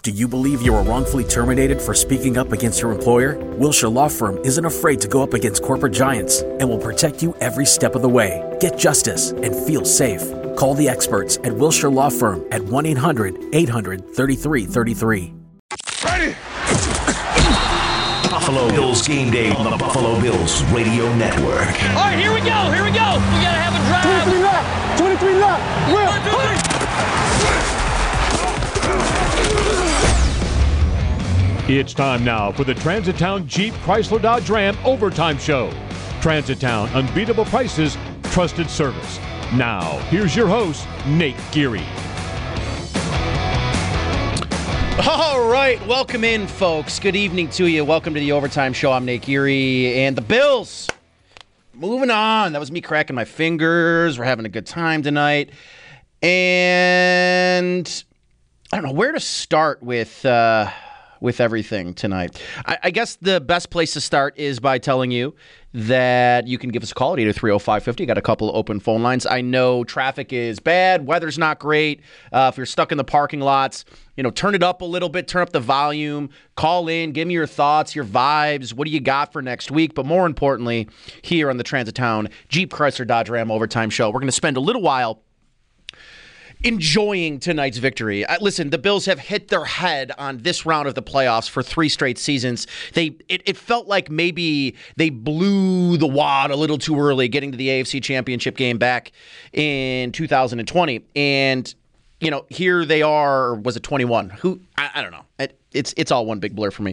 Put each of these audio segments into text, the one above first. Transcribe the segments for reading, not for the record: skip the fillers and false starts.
Do you believe you were wrongfully terminated for speaking up against your employer? Wilshire Law Firm isn't afraid to go up against corporate giants and will protect you every step of the way. Get justice and feel safe. Call the experts at Wilshire Law Firm at 1-800-800-3333. Ready! Buffalo Bills game day on the Buffalo Bills radio network. All right, here we go. We gotta have a drive. 23 left. Will. It's time now for the Transitown Jeep Chrysler Dodge Ram Overtime Show. Transitown, unbeatable prices, trusted service. Now, here's your host, Nate Geary. All right, welcome in, folks. Good evening to you. Welcome to the Overtime Show. I'm Nate Geary, and the Bills. Moving on. That was me cracking my fingers. We're having a good time tonight. And I don't know where to start with everything tonight. I guess the best place to start is by telling you that you can give us a call at 803-0550. Got a couple of open phone lines. I know traffic is bad. Weather's not great. If you're stuck in the parking lots, turn it up a little bit. Turn up the volume. Call in. Give me your thoughts, your vibes. What do you got for next week? But more importantly, here on the Transitown Jeep Chrysler Dodge Ram Overtime Show, we're going to spend a little while enjoying tonight's victory. Listen, the Bills have hit their head on this round of the playoffs for 3 straight seasons. It felt like maybe they blew the wad a little too early getting to the AFC Championship game back in 2020. And, here they are, or was it 21? I don't know. It's all one big blur for me.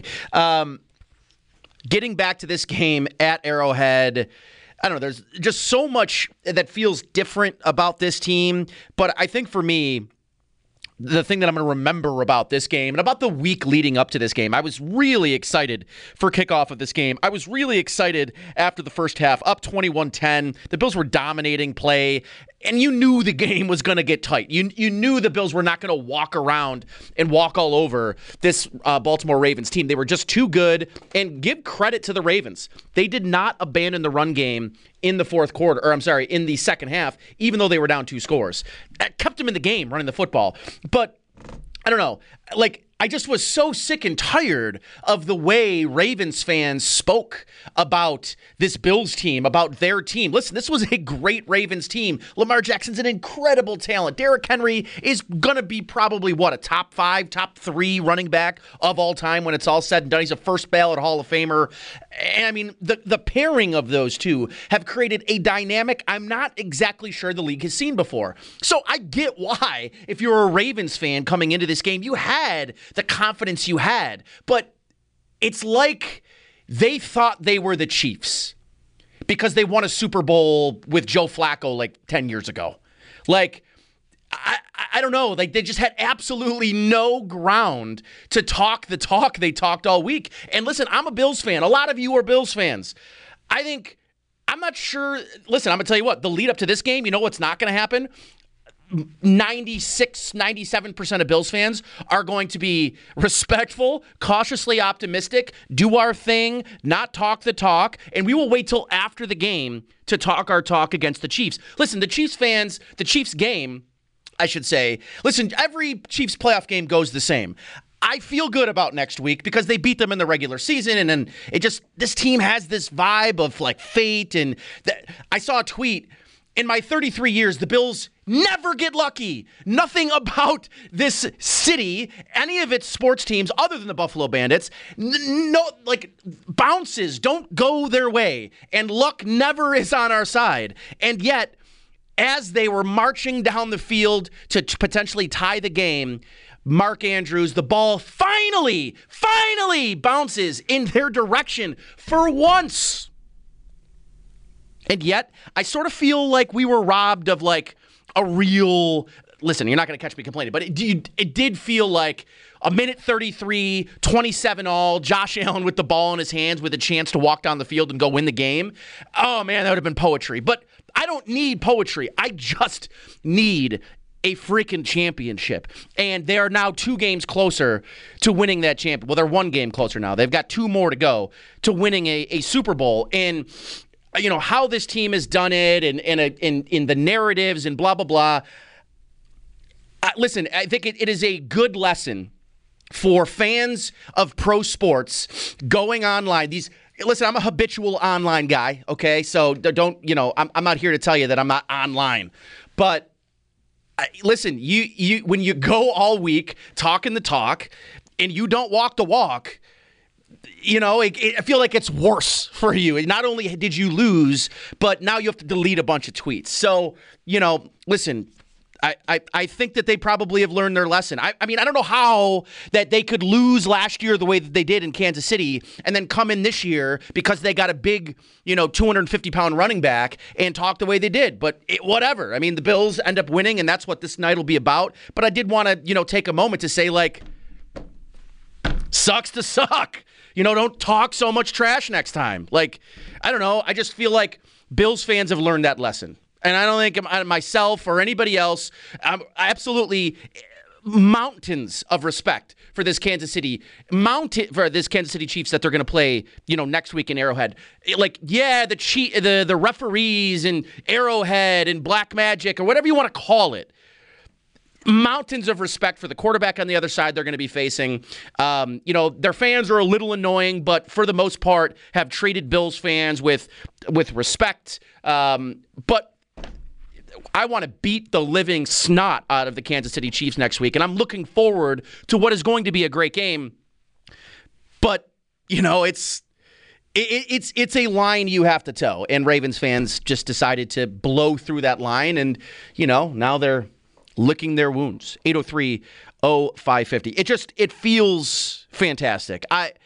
Getting back to this game at Arrowhead, I don't know, there's just so much that feels different about this team. But I think for me, the thing that I'm going to remember about this game and about the week leading up to this game, I was really excited for kickoff of this game. I was really excited after the first half, up 21-10. The Bills were dominating play, and you knew the game was going to get tight. You knew the Bills were not going to walk around and walk all over this Baltimore Ravens team. They were just too good, and give credit to the Ravens. They did not abandon the run game in the in the second half, even though they were down 2 scores. That kept them in the game running the football. But I don't know, I just was so sick and tired of the way Ravens fans spoke about this Bills team, about their team. Listen, this was a great Ravens team. Lamar Jackson's an incredible talent. Derrick Henry is going to be probably, a top 5, top 3 running back of all time when it's all said and done. He's a first ballot Hall of Famer. And I mean, the pairing of those two have created a dynamic I'm not exactly sure the league has seen before. So I get why, if you're a Ravens fan coming into this game, you had the confidence you had. But it's like they thought they were the Chiefs because they won a Super Bowl with Joe Flacco 10 years ago. I don't know. They just had absolutely no ground to talk the talk they talked all week. And listen, I'm a Bills fan. A lot of you are Bills fans. I'm not sure. Listen, I'm going to tell you what. The lead up to this game, you know what's not going to happen? 97% of Bills fans are going to be respectful, cautiously optimistic, do our thing, not talk the talk, and we will wait till after the game to talk our talk against the Chiefs. Listen, the Chiefs fans, the Chiefs game, I should say, listen, every Chiefs playoff game goes the same. I feel good about next week because they beat them in the regular season, and then this team has this vibe of fate, and I saw a tweet. In my 33 years, the Bills never get lucky. Nothing about this city, any of its sports teams other than the Buffalo Bandits, bounces don't go their way, and luck never is on our side. And yet, as they were marching down the field to potentially tie the game, Mark Andrews, the ball finally bounces in their direction for once. And yet, I sort of feel like we were robbed of a real, listen, you're not going to catch me complaining, but it did feel like a minute 33, 27-all, Josh Allen with the ball in his hands with a chance to walk down the field and go win the game. Oh, man, that would have been poetry. But I don't need poetry. I just need a freaking championship. And they are now 2 games closer to winning that championship. Well, they're 1 game closer now. They've got 2 more to go to winning a Super Bowl. And how this team has done it and in the narratives and blah, blah, blah. Listen, I think it is a good lesson for fans of pro sports going online. Listen, I'm a habitual online guy, okay? So don't, I'm not here to tell you that I'm not online. But listen, you when you go all week talking the talk and you don't walk the walk, I feel like it's worse for you. Not only did you lose, but now you have to delete a bunch of tweets. So, listen, I think that they probably have learned their lesson. I mean, I don't know how that they could lose last year the way that they did in Kansas City and then come in this year because they got a big, 250-pound running back and talk the way they did. But whatever. I mean, the Bills end up winning, and that's what this night will be about. But I did want to, take a moment to say, sucks to suck. Don't talk so much trash next time. I don't know. I just feel like Bills fans have learned that lesson. And I don't think myself or anybody else, absolutely mountains of respect for this Kansas City Chiefs that they're going to play, next week in Arrowhead. The referees and Arrowhead and Black Magic or whatever you want to call it. Mountains of respect for the quarterback on the other side they're going to be facing. Their fans are a little annoying, but for the most part have treated Bills fans with respect. But I want to beat the living snot out of the Kansas City Chiefs next week, and I'm looking forward to what is going to be a great game. But, it's a line you have to toe, and Ravens fans just decided to blow through that line, and, now they're licking their wounds. 803-0550. It feels fantastic.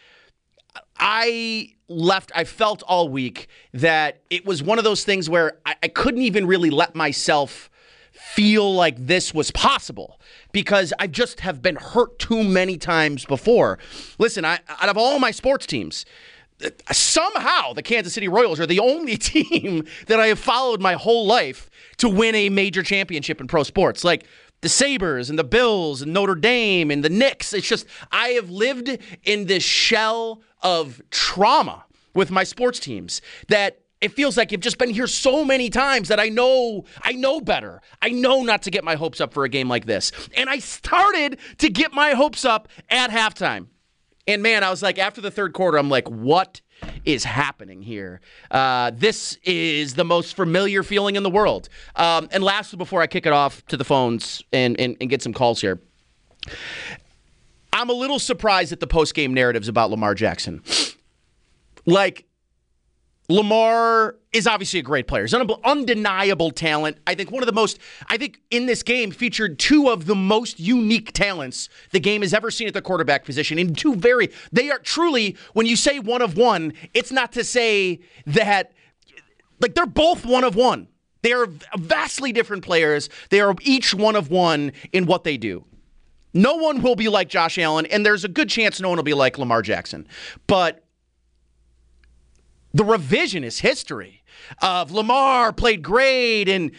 I felt all week that it was one of those things where I couldn't even really let myself feel like this was possible because I just have been hurt too many times before. Listen, out of all my sports teams, somehow the Kansas City Royals are the only team that I have followed my whole life to win a major championship in pro sports. Like the Sabres and the Bills and Notre Dame and the Knicks. It's just, I have lived in this shell of trauma with my sports teams that it feels like you've just been here so many times that I know better. I know not to get my hopes up for a game like this. And I started to get my hopes up at halftime. And man, I was like, after the third quarter, I'm like, what is happening here? This is the most familiar feeling in the world. And lastly, before I kick it off to the phones and get some calls here, I'm a little surprised at the post-game narratives about Lamar Jackson. Lamar is obviously a great player. He's an undeniable talent. I think in this game featured two of the most unique talents the game has ever seen at the quarterback position. And they are truly, when you say one of one, it's not to say that, they're both one of one. They are vastly different players. They are each one of one in what they do. No one will be like Josh Allen, and there's a good chance no one will be like Lamar Jackson. But the revisionist history of Lamar played great and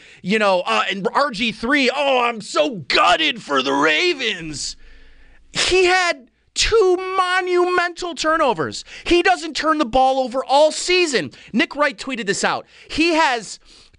RG3, I'm so gutted for the Ravens. He had 2 monumental turnovers. He doesn't turn the ball over all season. Nick Wright tweeted this out. He has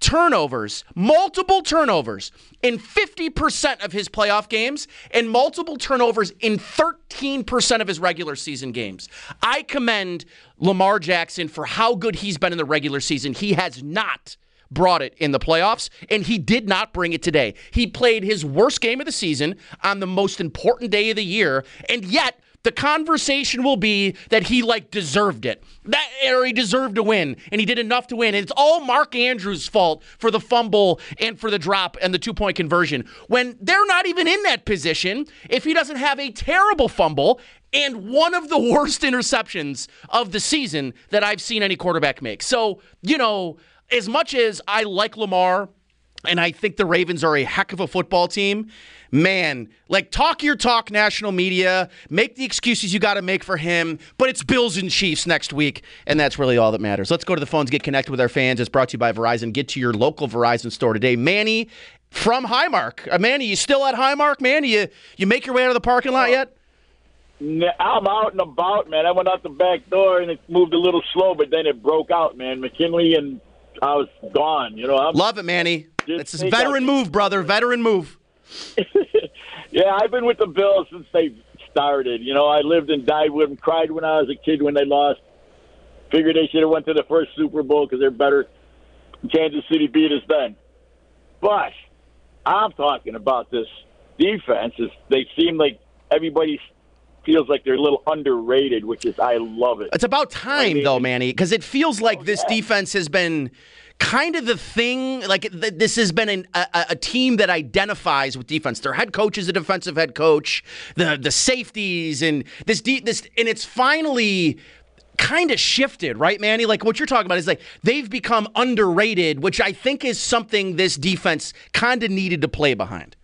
multiple turnovers in 50% of his playoff games and multiple turnovers in 13% of his regular season games. I commend Lamar Jackson for how good he's been in the regular season. He has not brought it in the playoffs, and he did not bring it today. He played his worst game of the season on the most important day of the year, and yet the conversation will be that he deserved it. Or he deserved to win, and he did enough to win. And it's all Mark Andrews' fault for the fumble and for the drop and the 2-point conversion. When they're not even in that position, if he doesn't have a terrible fumble and one of the worst interceptions of the season that I've seen any quarterback make. So, as much as I like Lamar, and I think the Ravens are a heck of a football team, man, talk your talk, national media, make the excuses you got to make for him, but it's Bills and Chiefs next week, and that's really all that matters. Let's go to the phones, get connected with our fans. It's brought to you by Verizon. Get to your local Verizon store today. Manny from Highmark. Manny, you still at Highmark, man? You make your way out of the parking lot yet? I'm out and about, man. I went out the back door, and it moved a little slow, but then it broke out, man. McKinley, and I was gone. Love it, Manny. It's a veteran move, brother. Veteran move. Yeah, I've been with the Bills since they started. You know, I lived and died with them, cried when I was a kid when they lost. Figured they should have went to the first Super Bowl because they're better. Kansas City beat us then. But I'm talking about this defense. They seem like everybody feels like they're a little underrated, which is, I love it. It's about time, though, Manny, because it feels like this defense has been kind of the thing. Like, this has been a team that identifies with defense. Their head coach is a defensive head coach. The safeties and this, and it's finally kind of shifted, right, Manny? Like, what you're talking about is like they've become underrated, which I think is something this defense kind of needed to play behind.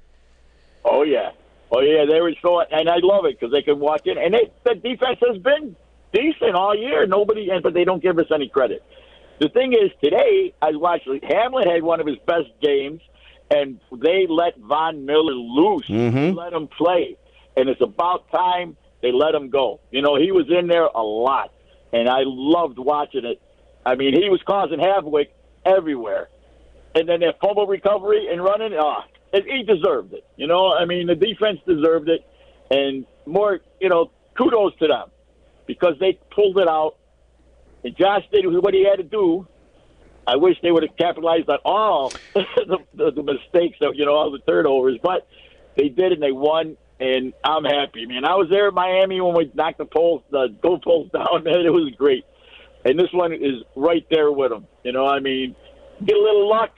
Oh, yeah. They were so, and I love it because they can walk in, and the defense has been decent all year. But they don't give us any credit. The thing is, today I watched Hamlin had one of his best games, and they let Von Miller loose. They let him play, and it's about time they let him go. You know, he was in there a lot, and I loved watching it. I mean, he was causing havoc everywhere, and then that fumble recovery and running. He deserved it. You know, I mean, the defense deserved it, and more, kudos to them because they pulled it out. And Josh did what he had to do. I wish they would have capitalized on all the mistakes, all the turnovers, but they did, and they won, and I'm happy, man. I was there in Miami when we knocked the goal poles down, man. It was great. And this one is right there with them. You know, I mean, get a little luck.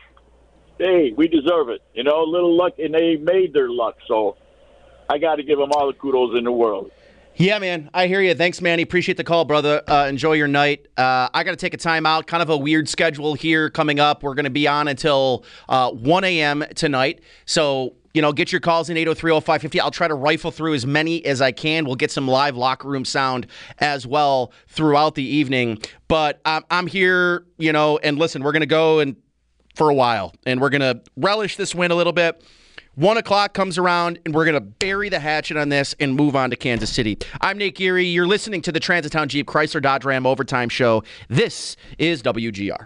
Hey, we deserve it. A little luck, and they made their luck. So I got to give them all the kudos in the world. Yeah, man. I hear you. Thanks, Manny. Appreciate the call, brother. Enjoy your night. I got to take a time out. Kind of a weird schedule here coming up. We're going to be on until 1 a.m. tonight. So, get your calls in 803-0550. I'll try to rifle through as many as I can. We'll get some live locker room sound as well throughout the evening. But I'm here, and listen, we're going to go for a while, and we're going to relish this win a little bit. 1 o'clock comes around, and we're going to bury the hatchet on this and move on to Kansas City. I'm Nate Geary. You're listening to the Transitown Jeep Chrysler Dodge Ram Overtime Show. This is WGR.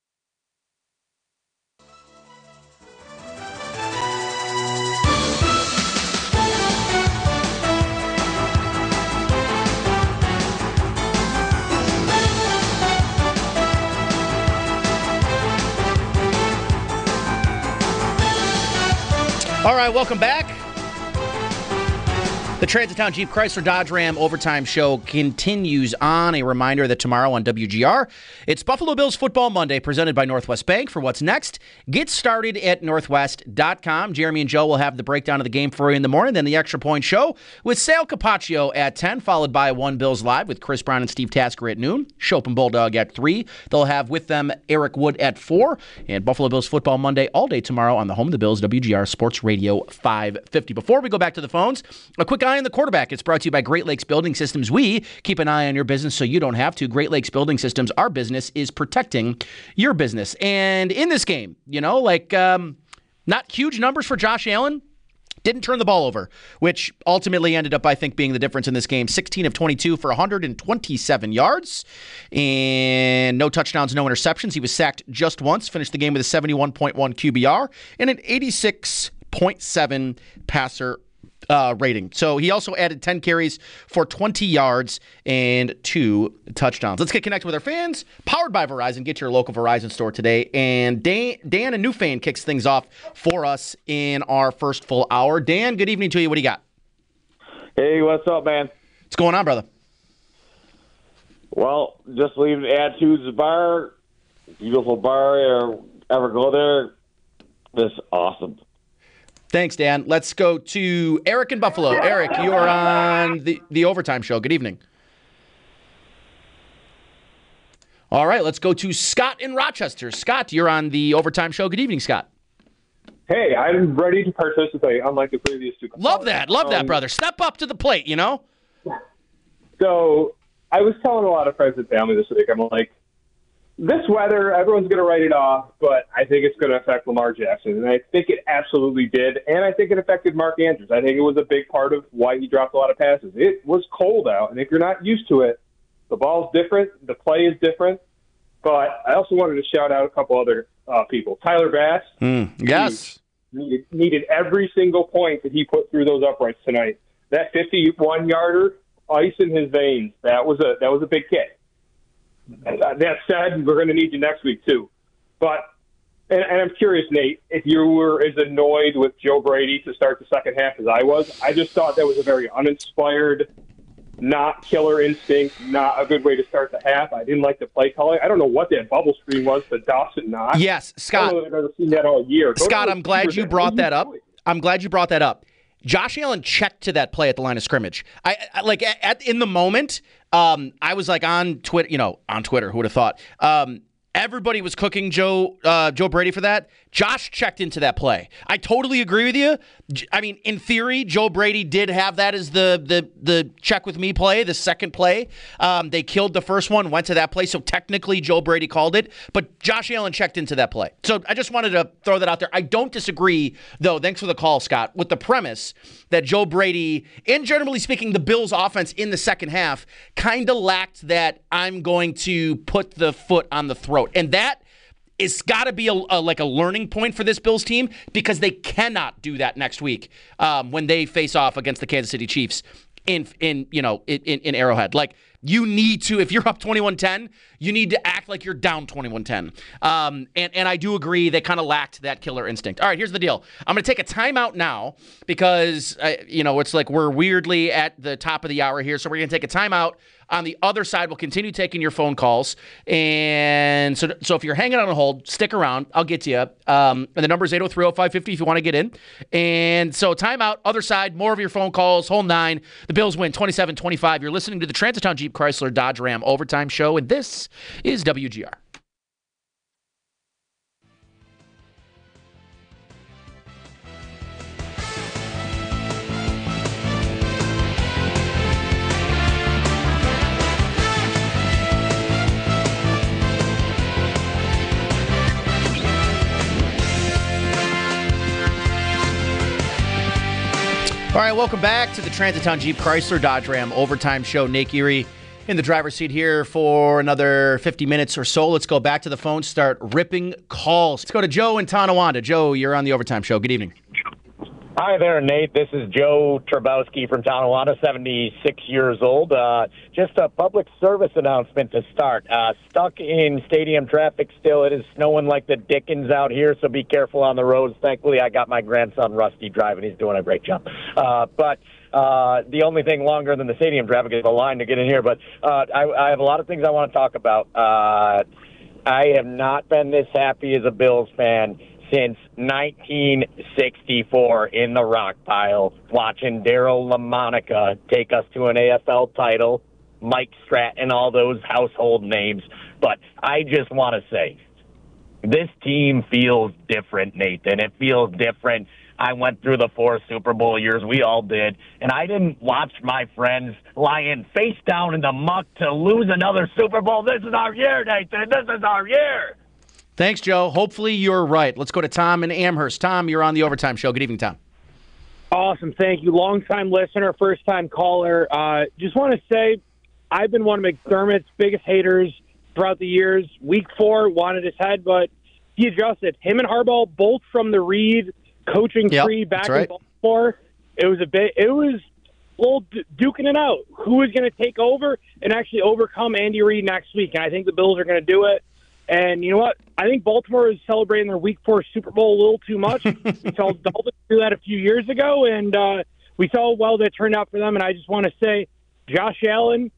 All right, welcome back. The Transitown Jeep Chrysler Dodge Ram Overtime Show continues on. A reminder that tomorrow on WGR, it's Buffalo Bills Football Monday presented by Northwest Bank. For what's next, get started at northwest.com. Jeremy and Joe will have the breakdown of the game for you in the morning, then the Extra Point Show with Sal Capaccio at 10, followed by One Bills Live with Chris Brown and Steve Tasker at noon, Shope and Bulldog at 3. They'll have with them Eric Wood at 4, and Buffalo Bills Football Monday all day tomorrow on the home of the Bills, WGR Sports Radio 550. Before we go back to the phones, a quick eye on the quarterback. It's brought to you by Great Lakes Building Systems. We keep an eye on your business so you don't have to. Great Lakes Building Systems, our business is protecting your business. And in this game, not huge numbers for Josh Allen. Didn't turn the ball over, which ultimately ended up, I think, being the difference in this game. 16 of 22 for 127 yards and no touchdowns, no interceptions. He was sacked just once, finished the game with a 71.1 QBR and an 86.7 passer rating. So he also added 10 carries for 20 yards and 2 touchdowns. Let's get connected with our fans. Powered by Verizon. Get to your local Verizon store today. And Dan, a new fan, kicks things off for us in our first full hour. Dan, good evening to you. What do you got? Hey, what's up, man? What's going on, brother? Well, just leaving Attitudes Bar. Beautiful bar. Ever go there? This is awesome. Thanks, Dan. Let's go to Eric in Buffalo. Eric, you are on the Overtime Show. Good evening. All right, let's go to Scott in Rochester. Scott, you're on the Overtime Show. Good evening, Scott. Hey, I'm ready to participate, unlike the previous two. Love that, brother. Step up to the plate, So I was telling a lot of friends and family this week, I'm like, this weather, everyone's going to write it off, but I think it's going to affect Lamar Jackson. And I think it absolutely did. And I think it affected Mark Andrews. I think it was a big part of why he dropped a lot of passes. It was cold out, and if you're not used to it, the ball's different, the play is different. But I also wanted to shout out a couple other people. Tyler Bass. Yes. Needed every single point that he put through those uprights tonight. that 51-yarder, ice in his veins. That was a big hit. That said, we're going to need you next week too. But and I'm curious, Nate, if you were as annoyed with Joe Brady to start the second half as I was. I just thought that was a very uninspired, not killer instinct, not a good way to start the half. I didn't like the play calling. I don't know what that bubble screen was, but Dawson not. Yes, Scott. I don't know if I've ever seen that all year. Scott, I'm glad you brought that up. Josh Allen checked to that play at the line of scrimmage. I like in the moment. I was like on Twitter. On Twitter, who would have thought? Everybody was cooking Joe Brady for that. Josh checked into that play. I totally agree with you. I mean, in theory, Joe Brady did have that as the check with me play, the second play. They killed the first one, went to that play, so technically Joe Brady called it. But Josh Allen checked into that play. So I just wanted to throw that out there. I don't disagree, though, thanks for the call, Scott, with the premise that Joe Brady, and generally speaking, the Bills' offense in the second half kind of lacked that I'm going to put the foot on the throat. And that it's got to be a learning point for this Bills team because they cannot do that next week when they face off against the Kansas City Chiefs in Arrowhead. Like, you need to, if you're up 21-10, you need to act like you're down 21-10. And I do agree they kind of lacked that killer instinct. All right, here's the deal. I'm going to take a timeout now because, it's like we're weirdly at the top of the hour here, so we're going to take a timeout. On the other side, we'll continue taking your phone calls. And so if you're hanging on hold, stick around. I'll get to you. And the number is 803-0550 if you want to get in. And so timeout, other side, more of your phone calls, whole nine. The Bills win 27-25. You're listening to the Transitown Jeep Chrysler Dodge Ram Overtime Show, and this is WGR. All right, welcome back to the Transitown Jeep Chrysler Dodge Ram Overtime Show. Nate Geary in the driver's seat here for another 50 minutes or so. Let's go back to the phone, start ripping calls. Let's go to Joe in Tonawanda. Joe, you're on the Overtime Show. Good evening. Hi there, Nate. This is Joe Trabowski from Tonawanda, 76 years old. Just a public service announcement to start. Stuck in stadium traffic still. It is snowing like the dickens out here, so be careful on the roads. Thankfully, I got my grandson Rusty driving. He's doing a great job. But the only thing longer than the stadium traffic is the line to get in here. But I have a lot of things I want to talk about. I have not been this happy as a Bills fan since 1964 in the rock pile, watching Daryl LaMonica take us to an AFL title, Mike Stratton, all those household names. But I just want to say, this team feels different, Nathan. It feels different. I went through the 4 Super Bowl years. We all did. And I didn't watch my friends lying face down in the muck to lose another Super Bowl. This is our year, Nathan. This is our year. Thanks, Joe. Hopefully you're right. Let's go to Tom in Amherst. Tom, you're on the Overtime Show. Good evening, Tom. Awesome. Thank you. Long-time listener, first-time caller. Just want to say I've been one of McDermott's biggest haters throughout the years. Week 4, wanted his head, but he adjusted. Him and Harbaugh, both from the Reed coaching tree back in Baltimore. It was a little duking it out. Who was going to take over and actually overcome Andy Reid next week? And I think the Bills are going to do it. And you know what? I think Baltimore is celebrating their Week 4 Super Bowl a little too much. We saw Dolphins do that a few years ago, and we saw how well that turned out for them. And I just want to say, Josh Allen,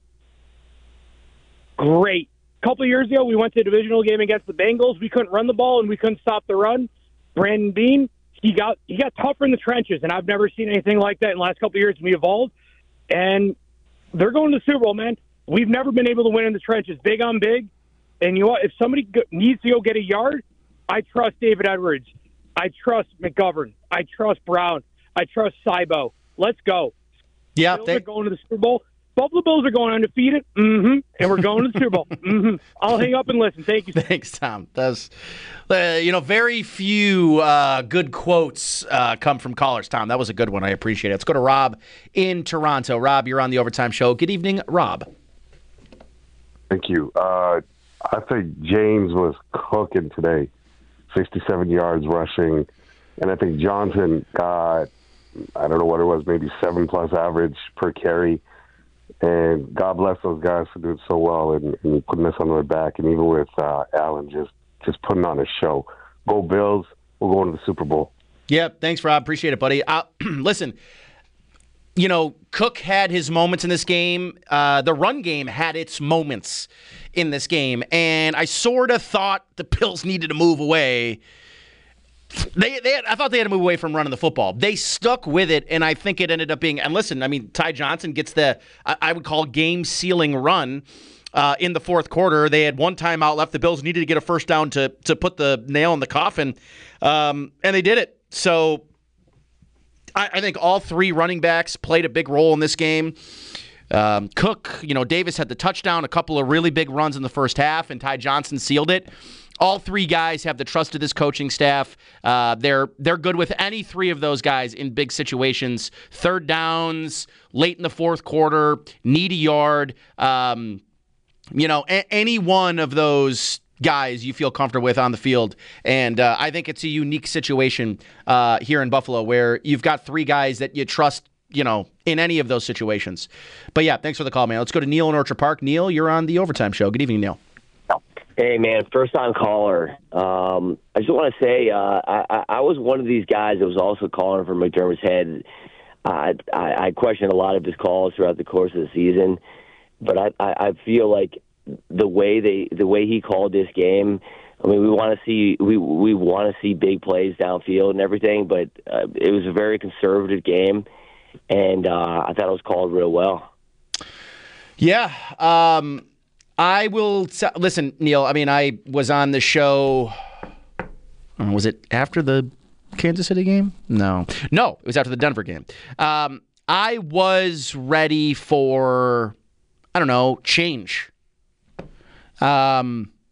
great. A couple of years ago, we went to a divisional game against the Bengals. We couldn't run the ball, and we couldn't stop the run. Brandon Beane, he got tougher in the trenches, and I've never seen anything like that in the last couple of years. We evolved, and they're going to the Super Bowl, man. We've never been able to win in the trenches, big on big. And you know what? If somebody needs to go get a yard, I trust David Edwards. I trust McGovern. I trust Brown. I trust Cybo. Let's go. Yeah, Bills are going to the Super Bowl. Buffalo Bills are going undefeated. And we're going to the Super Bowl. I'll hang up and listen. Thank you. Thanks, Tom. That's very few good quotes come from callers. Tom, that was a good one. I appreciate it. Let's go to Rob in Toronto. Rob, you're on the Overtime Show. Good evening, Rob. Thank you. I think James was cooking today, 67 yards rushing, and I think Johnson got I don't know what it was, maybe 7+ average per carry. And God bless those guys for doing so well and putting us on their back. And even with Allen just putting on a show. Go Bills. We're going to the Super Bowl. Yeah, thanks, Rob. Appreciate it, buddy. Listen, Cook had his moments in this game. The run game had its moments in this game. And I sort of thought the Bills needed to move away. I thought they had to move away from running the football. They stuck with it, and I think it ended up being – and listen, I mean, Ty Johnson gets I would call game-sealing run in the fourth quarter. They had one timeout left. The Bills needed to get a first down to put the nail in the coffin, and they did it. So I think all three running backs played a big role in this game. Cook, Davis had the touchdown, a couple of really big runs in the first half, and Ty Johnson sealed it. All three guys have the trust of this coaching staff. They're good with any three of those guys in big situations. Third downs, late in the fourth quarter, need a yard. Any one of those guys you feel comfortable with on the field. And I think it's a unique situation here in Buffalo where you've got three guys that you trust, in any of those situations. But yeah, thanks for the call, man. Let's go to Neil in Orchard Park. Neil, you're on the Overtime Show. Good evening, Neil. Hey, man, first-time caller. I just want to say I was one of these guys that was also calling for McDermott's head. I questioned a lot of his calls throughout the course of the season, but I feel like the way he called this game, I mean, we want to see big plays downfield and everything, but it was a very conservative game, and I thought it was called real well. Yeah. I will listen, Neil. I mean, I was on the show. Was it after the Kansas City game? No, it was after the Denver game. I was ready for, change. I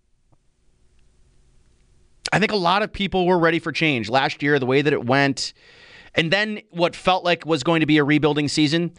think a lot of people were ready for change last year, the way that it went, and then what felt like was going to be a rebuilding season.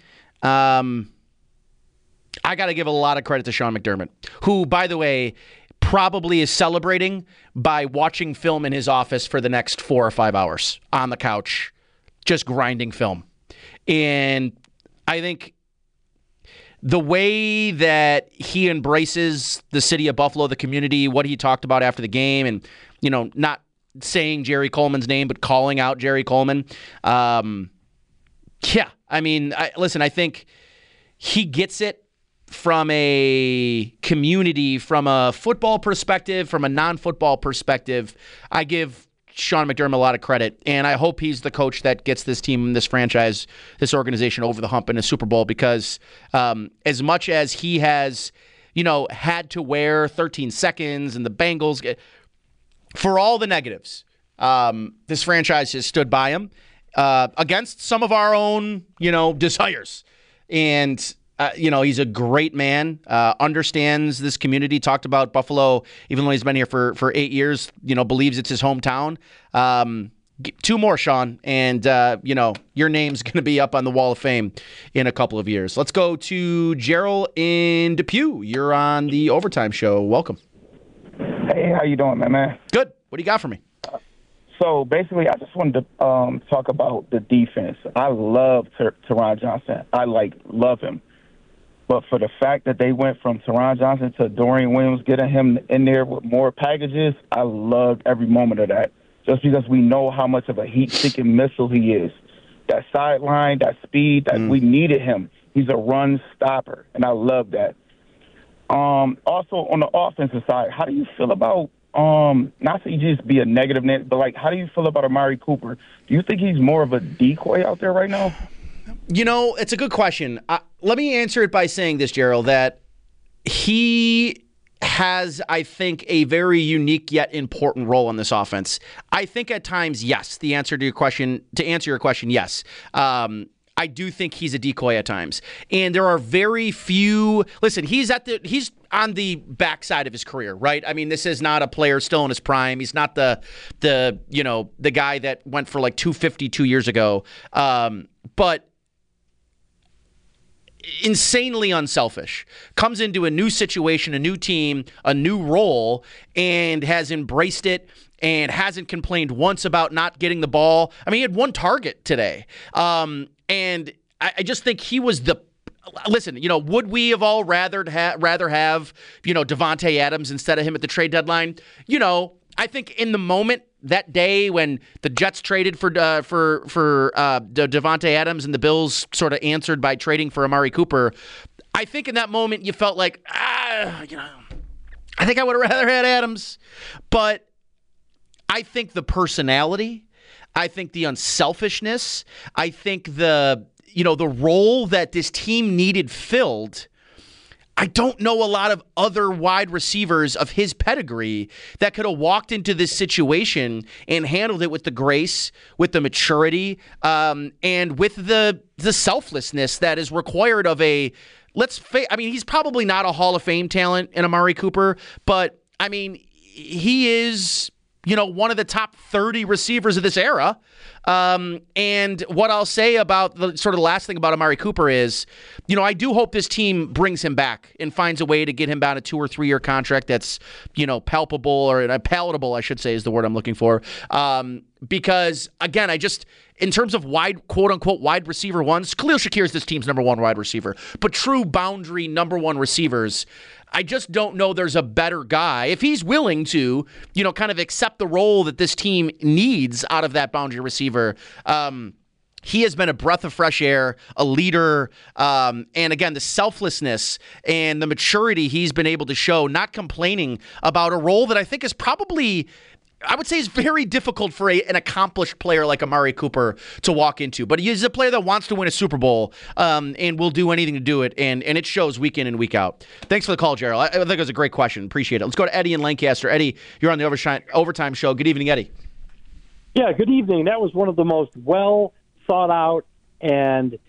I got to give a lot of credit to Sean McDermott, who, by the way, probably is celebrating by watching film in his office for the next 4 or 5 hours on the couch, just grinding film. And I think the way that he embraces the city of Buffalo, the community, what he talked about after the game, and, not saying Jerry Coleman's name, but calling out Jerry Coleman. I think he gets it from a community, from a football perspective, from a non-football perspective. I give Sean McDermott a lot of credit, and I hope he's the coach that gets this team, this franchise, this organization over the hump in a Super Bowl, because as much as he has, had to wear 13 seconds and the Bengals, for all the negatives, this franchise has stood by him against some of our own, desires. And he's a great man, understands this community, talked about Buffalo, even though he's been here for 8 years, believes it's his hometown. 2 more, Sean, and, your name's going to be up on the Wall of Fame in a couple of years. Let's go to Gerald in Depew. You're on the Overtime Show. Welcome. Hey, how you doing, man? Good. What do you got for me? So, basically, I just wanted to talk about the defense. I love Teron Johnson. I, love him. But for the fact that they went from Teron Johnson to Dorian Williams, getting him in there with more packages, I loved every moment of that. Just because we know how much of a heat-seeking missile he is. That sideline, that speed, we needed him. He's a run stopper, and I love that. Also, on the offensive side, how do you feel about, not to just be a negative, but, how do you feel about Amari Cooper? Do you think he's more of a decoy out there right now? It's a good question. Let me answer it by saying this, Gerald, that he has, I think, a very unique yet important role in this offense. I think at times, yes. To answer your question, yes. I do think he's a decoy at times. And there are very few. Listen, he's on the backside of his career, right? I mean, this is not a player still in his prime. He's not the guy that went for 250 2 years ago. But insanely unselfish, comes into a new situation, a new team, a new role, and has embraced it and hasn't complained once about not getting the ball. I mean, he had one target today. And I just think he was the listen, would we have all rather have, Davante Adams instead of him at the trade deadline? I think in the moment, that day when the Jets traded for Davante Adams and the Bills sort of answered by trading for Amari Cooper, I think in that moment you felt like, I think I would have rather had Adams. But I think the personality, I think the unselfishness, I think the role that this team needed filled, I don't know a lot of other wide receivers of his pedigree that could have walked into this situation and handled it with the grace, with the maturity, and with the selflessness that is required of a, he's probably not a Hall of Fame talent in Amari Cooper, but, he is, one of the top 30 receivers of this era. And what I'll say about the sort of the last thing about Amari Cooper is, I do hope this team brings him back and finds a way to get him down a 2 or 3 year contract that's, palpable or palatable, I should say is the word I'm looking for. Because again, in terms of wide, quote unquote, wide receiver ones, Khalil Shakir is this team's number one wide receiver, but true boundary number one receivers, I just don't know there's a better guy. If he's willing to, kind of accept the role that this team needs out of that boundary receiver, he has been a breath of fresh air, a leader, and again, the selflessness and the maturity he's been able to show, not complaining about a role that I think is probably, I would say, is very difficult for an accomplished player like Amari Cooper to walk into. But he's a player that wants to win a Super Bowl and will do anything to do it, and it shows week in and week out. Thanks for the call, Gerald. I think it was a great question. Appreciate it. Let's go to Eddie in Lancaster. Eddie, you're on the Overtime Show. Good evening, Eddie. Yeah, good evening. That was one of the most well thought out and,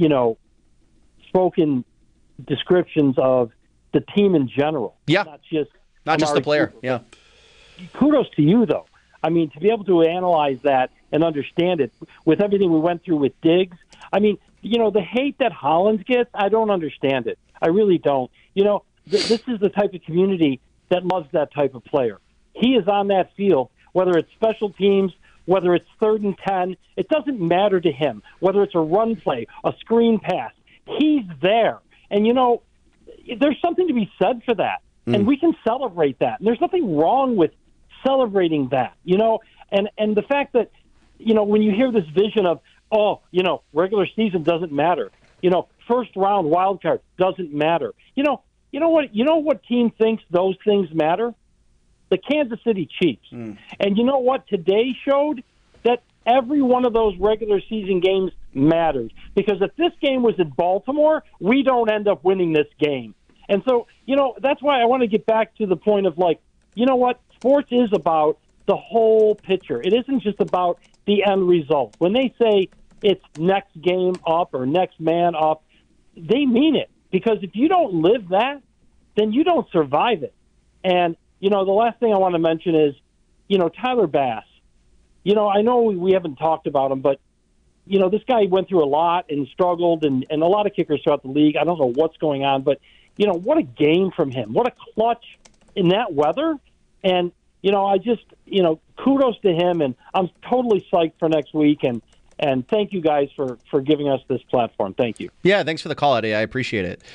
spoken descriptions of the team in general. Yeah. Not just the player. Cooper. Yeah. Kudos to you, though. To be able to analyze that and understand it with everything we went through with Diggs. The hate that Hollins gets, I don't understand it. I really don't. This is the type of community that loves that type of player. He is on that field, whether it's special teams, whether it's 3rd and 10, it doesn't matter to him. Whether it's a run play, a screen pass, he's there. And, there's something to be said for that. And we can celebrate that. And there's nothing wrong with celebrating that, and the fact that, when you hear this vision of, regular season doesn't matter, first round wild card doesn't matter. You know what team thinks those things matter? The Kansas City Chiefs. And you know what today showed? That every one of those regular season games matters. Because if this game was in Baltimore, we don't end up winning this game. And so, that's why I want to get back to the point of what? Sports is about the whole picture. It isn't just about the end result. When they say it's next game up or next man up, they mean it. Because if you don't live that, then you don't survive it. And, the last thing I want to mention is, Tyler Bass. I know we haven't talked about him, but, this guy went through a lot and struggled and a lot of kickers throughout the league. I don't know what's going on, but, what a game from him. What a clutch in that weather. And, I just, kudos to him, and I'm totally psyched for next week, and thank you guys for giving us this platform. Thank you. Yeah, thanks for the call, Eddie. I appreciate it.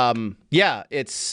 It's,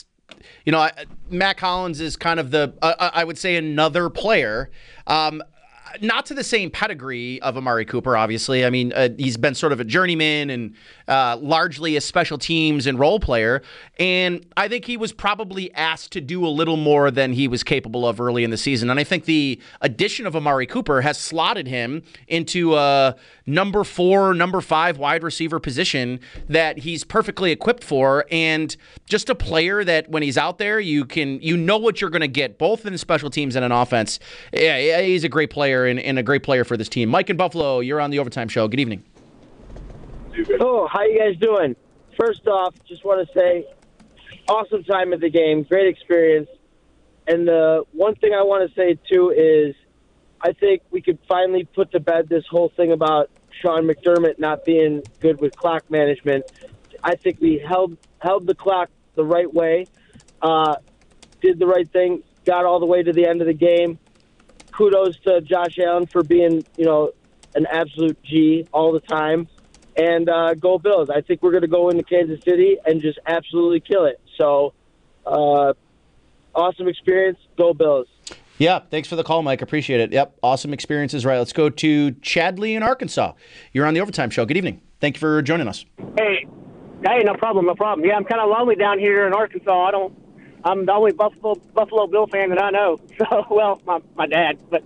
Mac Hollins is kind of I would say another player, not to the same pedigree of Amari Cooper, obviously. He's been sort of a journeyman and largely a special teams and role player. And I think he was probably asked to do a little more than he was capable of early in the season. And I think the addition of Amari Cooper has slotted him into a number 4, number 5 wide receiver position that he's perfectly equipped for. And just a player that when he's out there, you know what you're going to get, both in special teams and in offense. Yeah, he's a great player and a great player for this team. Mike in Buffalo, you're on the Overtime Show. Good evening. Oh, how you guys doing? First off, just want to say, awesome time at the game, great experience. And the one thing I want to say, too, is I think we could finally put to bed this whole thing about Sean McDermott not being good with clock management. I think we held the clock the right way, did the right thing, got all the way to the end of the game. Kudos to Josh Allen for being, an absolute G all the time. And go Bills. I think we're going to go into Kansas City and just absolutely kill it. So, awesome experience. Go Bills. Yeah, thanks for the call, Mike. Appreciate it. Yep, awesome experiences. Right, let's go to Chadley in Arkansas. You're on the Overtime Show. Good evening. Thank you for joining us. Hey, no problem. Yeah, I'm kind of lonely down here in Arkansas. I'm the only Buffalo Bill fan that I know. So, well, my dad. But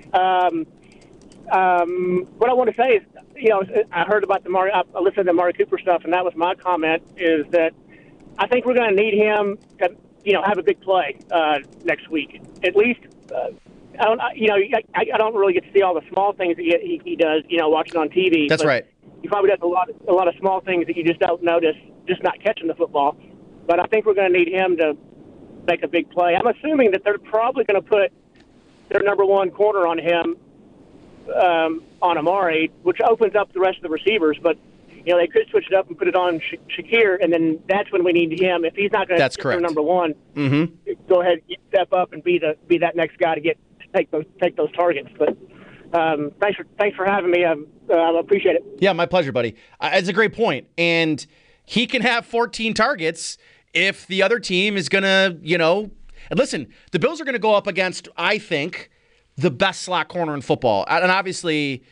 what I want to say is, I heard about I listened to Mari Cooper stuff, and that was my comment, is that I think we're going to need him to, have a big play next week. At least, I don't really get to see all the small things that he does, watching on TV. That's right. He probably does a lot of small things that you just don't notice, just not catching the football. But I think we're going to need him to make a big play. I'm assuming that they're probably going to put their number one corner on him, on Amari, which opens up the rest of the receivers. But, they could switch it up and put it on Shakir, and then that's when we need him. If he's not going to get their number one, go ahead, step up and be that next guy to take those targets. But thanks for having me. I appreciate it. Yeah, my pleasure, buddy. It's a great point. And he can have 14 targets if the other team is going to, and listen, the Bills are going to go up against, I think, the best slot corner in football. And obviously,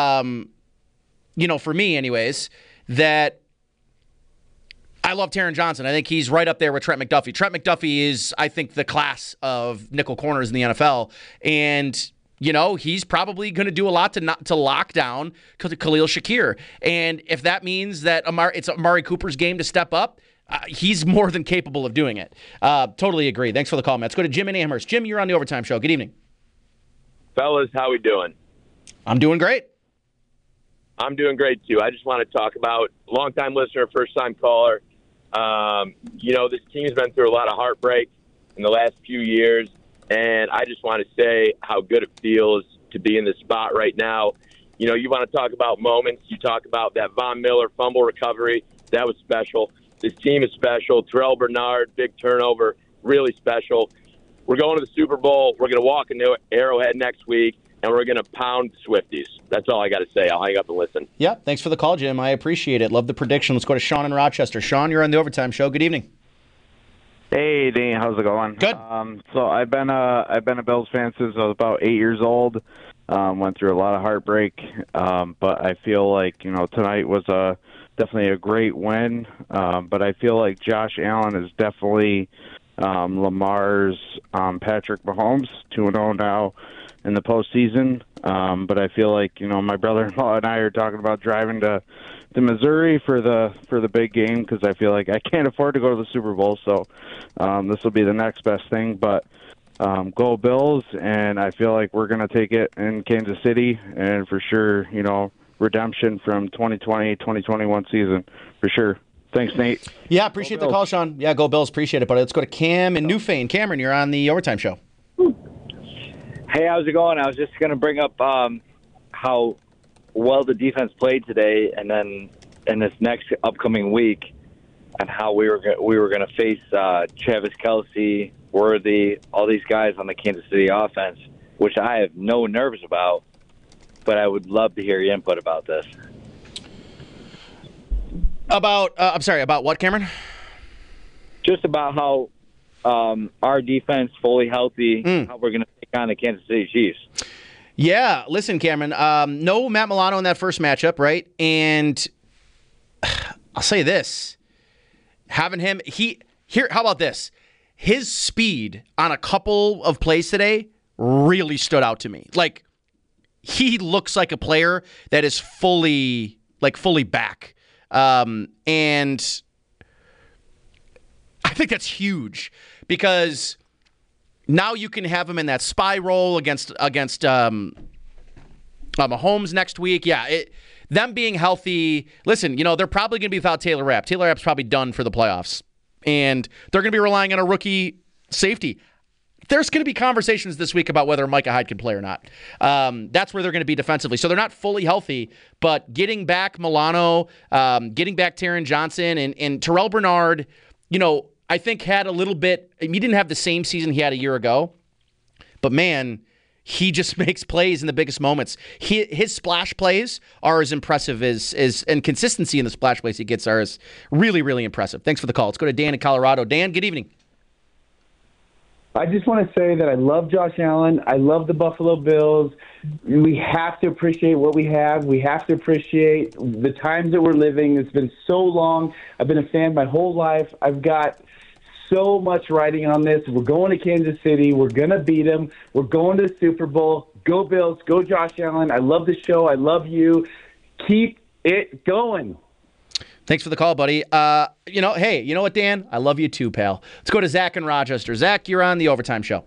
for me anyways, that I love Taron Johnson. I think he's right up there with Trent McDuffie. Trent McDuffie is, I think, the class of nickel corners in the NFL. And, he's probably going to do a lot to lock down Khalil Shakir. And if that means that it's Amari Cooper's game to step up, he's more than capable of doing it. Totally agree. Thanks for the call, man. Let's go to Jim in Amherst. Jim, you're on the Overtime Show. Good evening. Fellas, how we doing? I'm doing great. I'm doing great, too. I just want to talk about long-time listener, first-time caller. This team's been through a lot of heartbreak in the last few years, and I just want to say how good it feels to be in this spot right now. You want to talk about moments. You talk about that Von Miller fumble recovery. That was special. This team is special. Terrell Bernard, big turnover, really special. We're going to the Super Bowl. We're going to walk into Arrowhead next week, and we're going to pound the Swifties. That's all I got to say. I'll hang up and listen. Yeah, thanks for the call, Jim. I appreciate it. Love the prediction. Let's go to Sean in Rochester. Sean, you're on the Overtime Show. Good evening. Hey, Dean. How's it going? Good. So I've been a Bills fan since I was about 8 years old. Went through a lot of heartbreak, but I feel like tonight was definitely a great win. But I feel like Josh Allen is definitely Lamar's Patrick Mahomes, 2-0 now in the postseason. But I feel like my brother-in-law and I are talking about driving to Missouri for the big game because I feel like I can't afford to go to the Super Bowl. So this will be the next best thing. But go Bills, and I feel like we're going to take it in Kansas City, and for sure, redemption from 2020-2021 season for sure. Thanks, Nate. Yeah, appreciate the call, Sean. Yeah, go Bills. Appreciate it, buddy. Let's go to Cam in Newfane. Cameron, you're on the Overtime Show. Hey, how's it going? I was just going to bring up how well the defense played today, and then in this next upcoming week, and how we were going to face Travis Kelce, Worthy, all these guys on the Kansas City offense, which I have no nerves about, but I would love to hear your input about this. About what, Cameron? Just about how our defense fully healthy, how we're going to take on the Kansas City Chiefs. Yeah, listen, Cameron, no Matt Milano in that first matchup, right? And I'll say this. Having him, how about this? His speed on a couple of plays today really stood out to me. Like, he looks like a player that is fully back. And I think that's huge because now you can have him in that spy role against Mahomes next week. Yeah, them being healthy. Listen, they're probably going to be without Taylor Rapp. Taylor Rapp's probably done for the playoffs, and they're going to be relying on a rookie safety. there's going to be conversations this week about whether Micah Hyde can play or not. That's where they're going to be defensively. So they're not fully healthy, but getting back Milano, getting back Taron Johnson, and Terrell Bernard, I think had a little bit – he didn't have the same season he had a year ago, but man – he just makes plays in the biggest moments. His splash plays are as impressive and consistency in the splash plays he gets are as really, really impressive. Thanks for the call. Let's go to Dan in Colorado. Dan, good evening. I just want to say that I love Josh Allen. I love the Buffalo Bills. We have to appreciate what we have. We have to appreciate the times that we're living. It's been so long. I've been a fan my whole life. I've got so much riding on this. We're going to Kansas City. We're going to beat them. We're going to the Super Bowl. Go Bills. Go Josh Allen. I love the show. I love you. Keep it going. Thanks for the call, buddy. Hey, you know what, Dan? I love you too, pal. Let's go to Zach in Rochester. Zach, you're on the Overtime Show.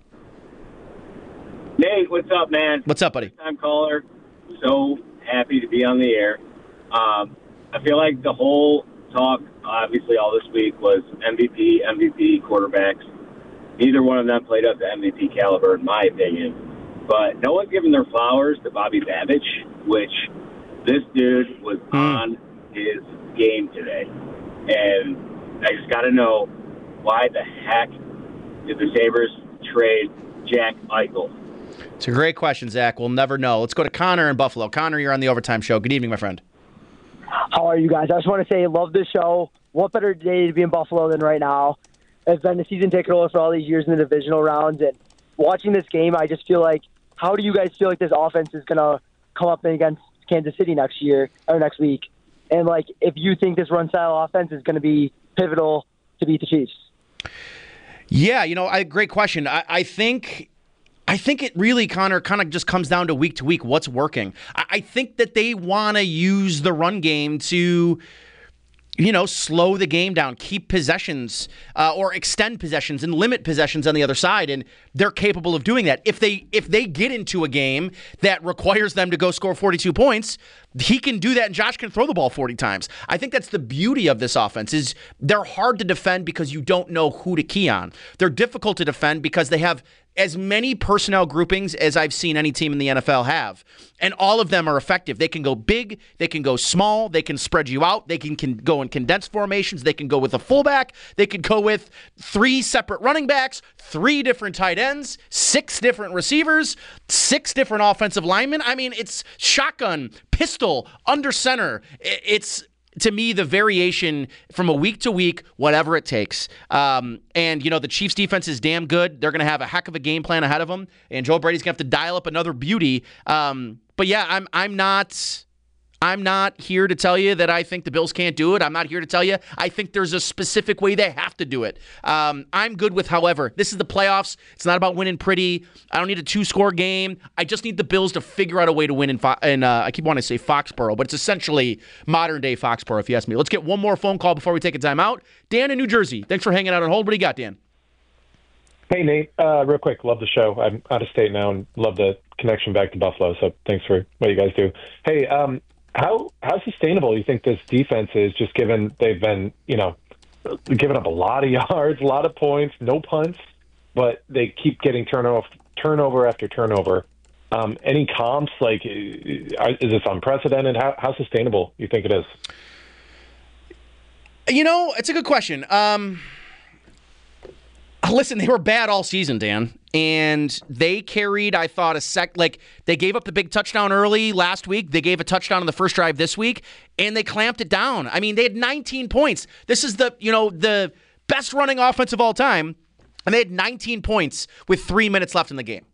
Nate, what's up, man? What's up, buddy? First-time caller. So happy to be on the air. I feel like the whole talk, obviously, all this week was MVP quarterbacks. Neither one of them played up to MVP caliber, in my opinion. But no one's given their flowers to Bobby Babich, which this dude was on his game today. And I just got to know, why the heck did the Sabres trade Jack Eichel? It's a great question, Zach. We'll never know. Let's go to Connor in Buffalo. Connor, you're on the Overtime Show. Good evening, my friend. How are you guys? I just want to say, love this show. What better day to be in Buffalo than right now? I've been a season ticket holder for all these years in the divisional rounds, and watching this game, I just feel like, how do you guys feel like this offense is going to come up against Kansas City next week? And, if you think this run-style offense is going to be pivotal to beat the Chiefs? Yeah, great question. I think it really, Connor, kind of just comes down to week what's working. I think that they want to use the run game to, slow the game down, keep possessions or extend possessions and limit possessions on the other side, and they're capable of doing that. If they get into a game that requires them to go score 42 points, he can do that, and Josh can throw the ball 40 times. I think that's the beauty of this offense is they're hard to defend because you don't know who to key on. They're difficult to defend because they have as many personnel groupings as I've seen any team in the NFL have. And all of them are effective. They can go big, they can go small, they can spread you out, they can go in condensed formations, they can go with a fullback, they could go with 3 separate running backs, 3 different tight ends, 6 different receivers, 6 different offensive linemen. I mean, it's shotgun, pistol, under center. It's, to me, the variation from a week to week, whatever it takes. And, the Chiefs defense is damn good. They're going to have a heck of a game plan ahead of them. And Joe Brady's going to have to dial up another beauty. But yeah, I'm not here to tell you that I think the Bills can't do it. I'm not here to tell you I think there's a specific way they have to do it. I'm good with however. This is the playoffs. It's not about winning pretty. I don't need a 2-score game. I just need the Bills to figure out a way to win in I keep wanting to say Foxborough, but it's essentially modern-day Foxborough, if you ask me. Let's get one more phone call before we take a timeout. Dan in New Jersey. Thanks for hanging out on hold. What do you got, Dan? Hey, Nate. Real quick, love the show. I'm out of state now and love the connection back to Buffalo, so thanks for what you guys do. Hey, How sustainable do you think this defense is, just given they've been, giving up a lot of yards, a lot of points, no punts, but they keep getting turnover after turnover. Any comps? Is this unprecedented? How sustainable do you think it is? It's a good question. Listen, they were bad all season, Dan. And they carried, I thought, they gave up the big touchdown early last week. They gave a touchdown on the first drive this week, and they clamped it down. I mean, they had 19 points. This is the best running offense of all time, and they had 19 points with 3 minutes left in the game.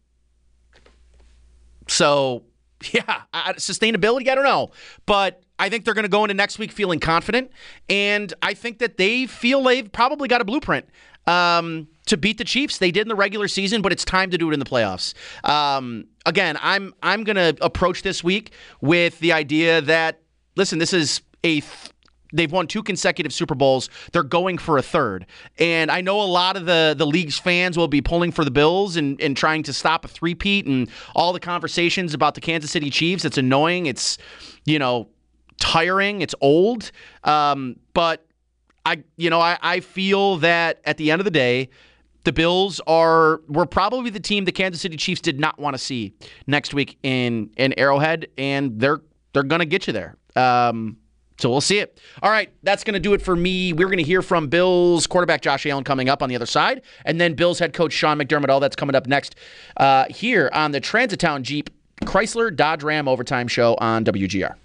So, yeah, sustainability, I don't know. But I think they're going to go into next week feeling confident, and I think that they feel they've probably got a blueprint to beat the Chiefs. They did in the regular season, but it's time to do it in the playoffs. Again, I'm going to approach this week with the idea that, listen, this is they've won 2 consecutive Super Bowls. They're going for a third. And I know a lot of the league's fans will be pulling for the Bills and trying to stop a three-peat and all the conversations about the Kansas City Chiefs. It's annoying. It's, tiring. It's old. But I feel that at the end of the day, The Bills were probably the team the Kansas City Chiefs did not want to see next week in Arrowhead, and they're going to get you there. So we'll see it. All right, that's going to do it for me. We're going to hear from Bills quarterback Josh Allen coming up on the other side, and then Bills head coach Sean McDermott. All that's coming up next here on the Transit Town Jeep Chrysler Dodge Ram Overtime Show on WGR.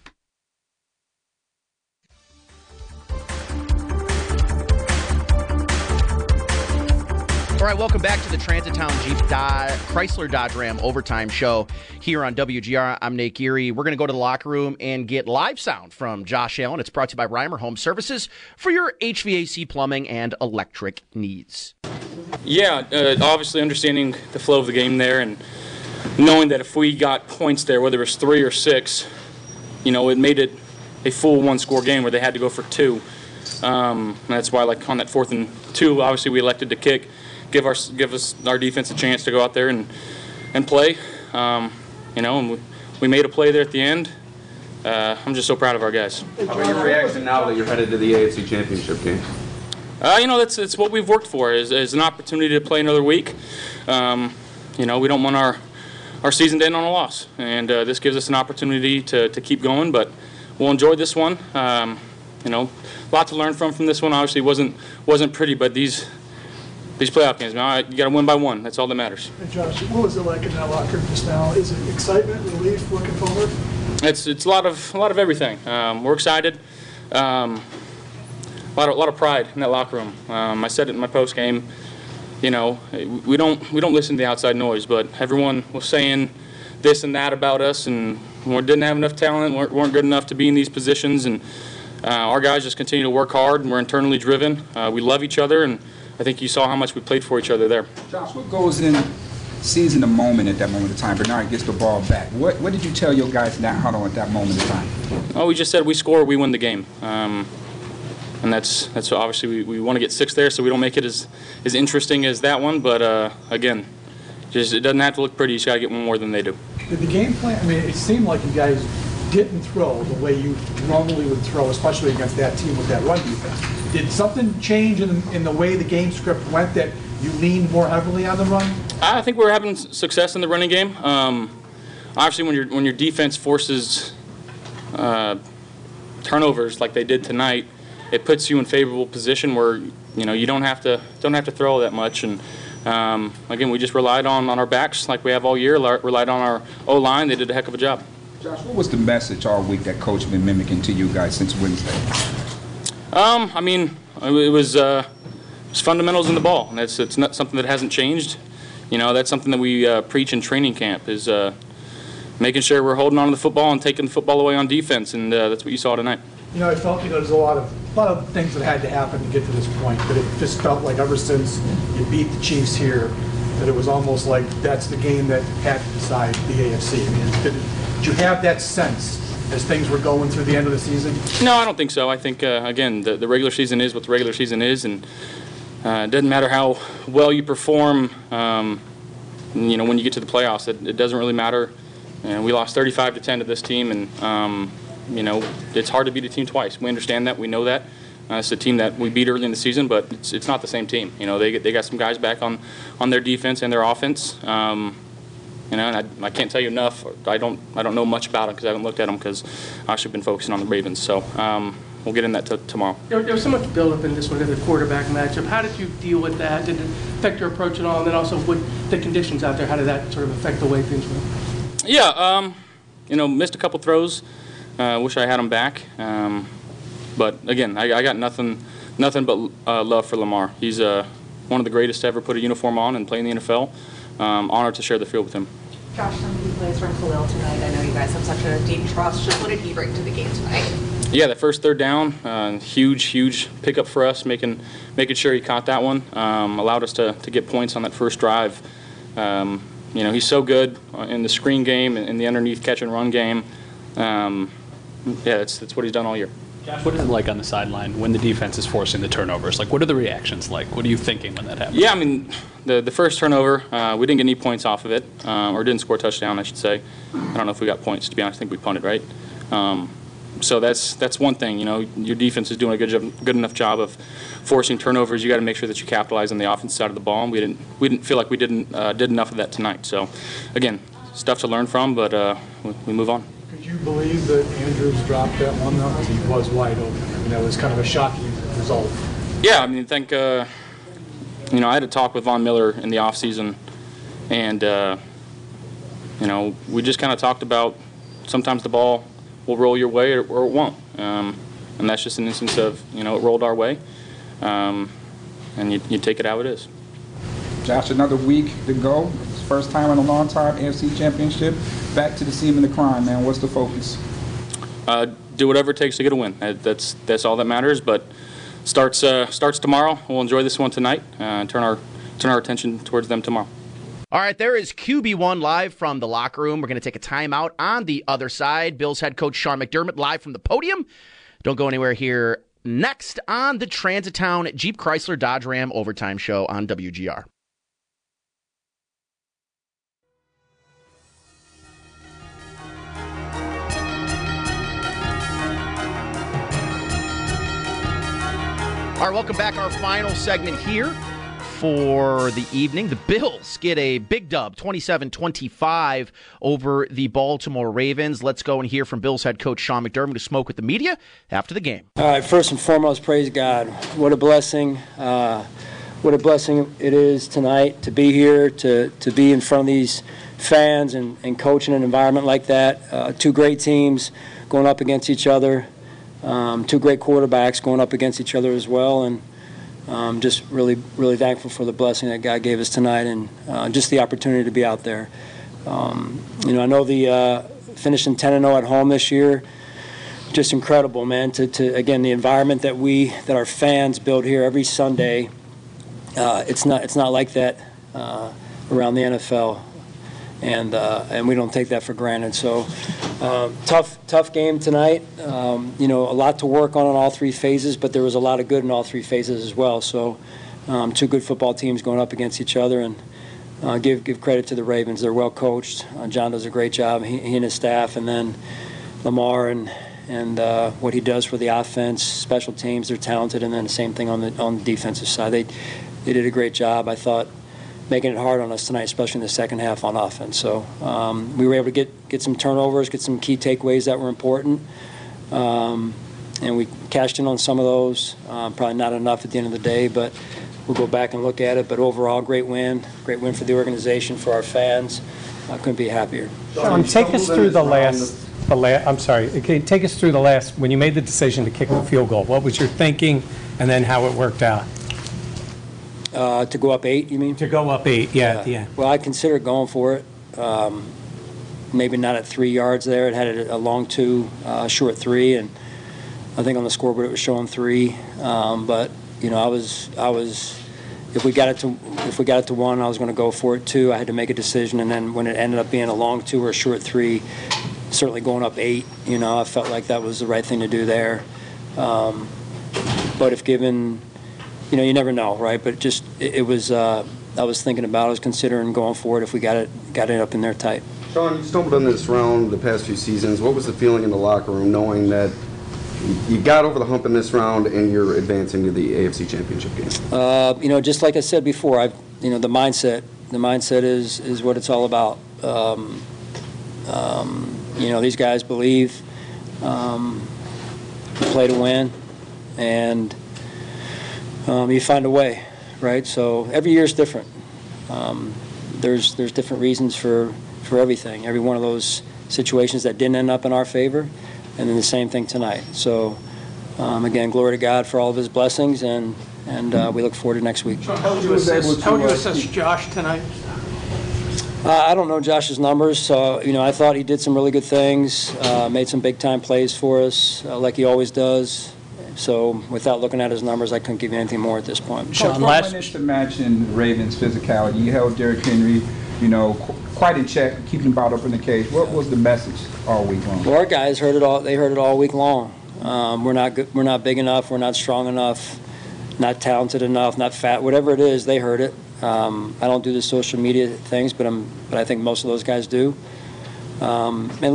All right, welcome back to the Transit Town Jeep Chrysler Dodge Ram Overtime Show here on WGR. I'm Nate Geary. We're going to go to the locker room and get live sound from Josh Allen. It's brought to you by Reimer Home Services for your HVAC, plumbing, and electric needs. Yeah, obviously understanding the flow of the game there and knowing that if we got points there, whether it was 3 or 6, it made it a full one-score game where they had to go for 2. And that's why, like, on that 4th and 2, obviously we elected to kick. Give us our defense a chance to go out there and play, and we made a play there at the end. I'm just so proud of our guys. How about your reaction now that you're headed to the AFC Championship game? That's what we've worked for is an opportunity to play another week. We don't want our season to end on a loss, and this gives us an opportunity to keep going. But we'll enjoy this one. A lot to learn from this one. Obviously, wasn't pretty, but these playoff games, man, you got to win by 1. That's all that matters. Hey Josh, what was it like in that locker room just now? Is it excitement, relief, looking forward? It's a lot of everything. We're excited. A lot of pride in that locker room. I said it in my post game. We don't listen to the outside noise, but everyone was saying this and that about us, and we didn't have enough talent, weren't good enough to be in these positions, and our guys just continue to work hard, and we're internally driven. We love each other, and I think you saw how much we played for each other there. Josh, what goes in seizing the moment at that moment of time? Bernard gets the ball back. What did you tell your guys in that huddle at that moment of time? Oh, we just said we score, we win the game. And that's obviously we want to get 6 there, so we don't make it as interesting as that one. But again, it doesn't have to look pretty. You just got to get 1 more than they do. Did the game plan? I mean, it seemed like you guys didn't throw the way you normally would throw, especially against that team with that run defense. Did something change in the way the game script went that you leaned more heavily on the run? I think we're having success in the running game. Obviously, when your defense forces turnovers like they did tonight, it puts you in favorable position where you don't have to throw that much. And again, we just relied on our backs like we have all year. Relied on our O-line. They did a heck of a job. Josh, what was the message all week that coach has been mimicking to you guys since Wednesday? It was fundamentals in the ball, and it's not something that hasn't changed. That's something that we preach in training camp is making sure we're holding on to the football and taking the football away on defense, and that's what you saw tonight. I felt there's a lot of things that had to happen to get to this point, but it just felt like ever since you beat the Chiefs here, that it was almost like that's the game that had to decide the AFC. I mean, did you have that sense as things were going through the end of the season? No, I don't think so. I think, again, the regular season is what the regular season is, and it doesn't matter how well you perform, when you get to the playoffs. It doesn't really matter. We lost 35-10 to this team, and, it's hard to beat a team twice. We understand that. We know that. It's a team that we beat early in the season, but it's not the same team. They got some guys back on their defense and their offense. And I can't tell you enough. I don't know much about them because I haven't looked at them because I've actually been focusing on the Ravens. So we'll get in that tomorrow. There was so much build-up in this one, in the quarterback matchup. How did you deal with that? Did it affect your approach at all? And then also, with the conditions out there, how did that sort of affect the way things went? Yeah, missed a couple throws. Wish I had them back. But again, I got nothing but love for Lamar. He's one of the greatest to ever put a uniform on and play in the NFL. Honored to share the field with him. Josh, somebody plays from Khalil tonight. I know you guys have such a deep trust. Just what did he bring to the game tonight? Yeah, that first 3rd down, huge pickup for us, making sure he caught that one. Allowed us to get points on that first drive. He's so good in the screen game and in the underneath catch and run game. That's what he's done all year. Josh, what is it like on the sideline when the defense is forcing the turnovers? Like, what are the reactions like? What are you thinking when that happens? Yeah, the first turnover, we didn't get any points off of it, or didn't score a touchdown, I should say. I don't know if we got points, to be honest. I think we punted, right? So that's one thing. Your defense is doing a good enough job of forcing turnovers. You got to make sure that you capitalize on the offense side of the ball. And we didn't feel like we did enough of that tonight. So, again, stuff to learn from, but we move on. Could you believe that Andrews dropped that one though? Because he was wide open. I mean, that was kind of a shocking result. Yeah, I mean, I think I had a talk with Von Miller in the offseason, and we just kind of talked about sometimes the ball will roll your way or it won't. And that's just an instance of, it rolled our way. And you take it how it is. Josh, another week to go. It's first time in a long time, AFC Championship. Back to the scene of the crime, man. What's the focus? Do whatever it takes to get a win. That's all that matters. But starts tomorrow. We'll enjoy this one tonight and turn our attention towards them tomorrow. All right, there is QB1 live from the locker room. We're going to take a timeout on the other side. Bills head coach Sean McDermott live from the podium. Don't go anywhere here. Next on the Transitown Jeep Chrysler Dodge Ram Overtime Show on WGR. All right, welcome back. Our final segment here for the evening. The Bills get a big dub, 27-25 over the Baltimore Ravens. Let's go and hear from Bills head coach Sean McDermott, who spoke with the media after the game. All right, first and foremost, praise God. What a blessing. What a blessing it is tonight to be here, to be in front of these fans and coach in an environment like that. Two great teams going up against each other. Two great quarterbacks going up against each other as well. And just really, really thankful for the blessing that God gave us tonight and just the opportunity to be out there. I know the finishing 10-0 at home this year, just incredible, man. To again, the environment that our fans build here every Sunday, it's not like that around the NFL, and we don't take that for granted. So tough game tonight. A lot to work on all three phases, but there was a lot of good in all three phases as well. So two good football teams going up against each other, and give credit to the Ravens. They're well coached. John does a great job, he and his staff, and then Lamar and what he does for the offense, special teams. They're talented, and then the same thing on the defensive side. They did a great job, I thought, making it hard on us tonight, especially in the second half on offense. So we were able to get some turnovers, get some key takeaways that were important, and we cashed in on some of those. Probably not enough at the end of the day, but we'll go back and look at it. But overall, great win for the organization, for our fans. I couldn't be happier. Sean, take us through take us through the last, when you made the decision to kick the field goal. What was your thinking, and then how it worked out? To go up 8, you mean? To go up 8, yeah, at the end. Well, I considered going for it. Maybe not at 3 yards there. It had a long 2, short 3, and I think on the scoreboard it was showing 3. But I was. If we got it to 1, I was going to go for it. 2, I had to make a decision, and then when it ended up being a long 2 or a short 3, certainly going up 8, I felt like that was the right thing to do there. But if given. You never know, right? But just it was. I was thinking about. I was considering going for it if we got it up in there tight. Sean, you stumbled on this round the past few seasons. What was the feeling in the locker room knowing that you got over the hump in this round and you're advancing to the AFC Championship game? Just like I said before, the mindset. The mindset is what it's all about. These guys believe we play to win, and. You find a way, right? So every year is different. There's different reasons for everything. Every one of those situations that didn't end up in our favor, and then the same thing tonight. So again, glory to God for all of His blessings, and we look forward to next week. How would you assess Josh tonight? I don't know Josh's numbers, so I thought he did some really good things, made some big time plays for us, like he always does. So without looking at his numbers, I couldn't give you anything more at this point. Coach, what went into matching Ravens' physicality? You held Derrick Henry, quite in check, keeping him bottled up in the cage. What was the message all week long? Well, our guys heard it all. They heard it all week long. We're not good, we're not big enough. We're not strong enough. Not talented enough. Not fat. Whatever it is, they heard it. I don't do the social media things, but I think most of those guys do. And look,